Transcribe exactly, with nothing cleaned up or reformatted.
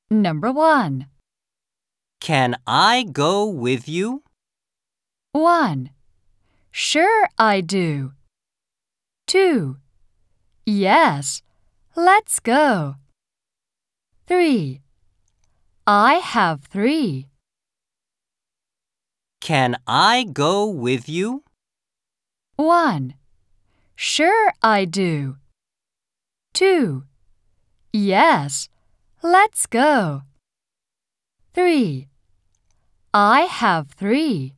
Number one. Can I go with you? one. Sure I do. two. Yes, let's go. three. I have three. Can I go with you? one. Sure I do. two. Yes, let's go. three. I have three.